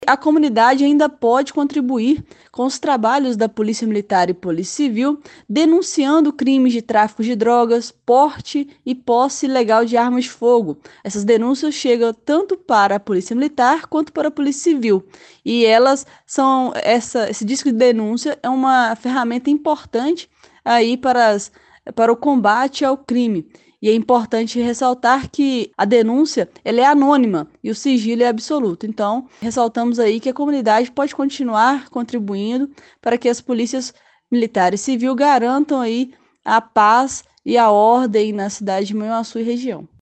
A comunidade ainda pode contribuir com os trabalhos da Polícia Militar e Polícia Civil, denunciando crimes de tráfico de drogas, porte e posse ilegal de armas de fogo. Essas denúncias chegam tanto para a Polícia Militar quanto para a Polícia Civil. E esse disco de denúncia é uma ferramenta importante aí para o combate ao crime. E é importante ressaltar que a denúncia ela é anônima e o sigilo é absoluto. Então, ressaltamos aí que a comunidade pode continuar contribuindo para que as polícias militar e civil garantam aí a paz e a ordem na cidade de Manhuaçu e região.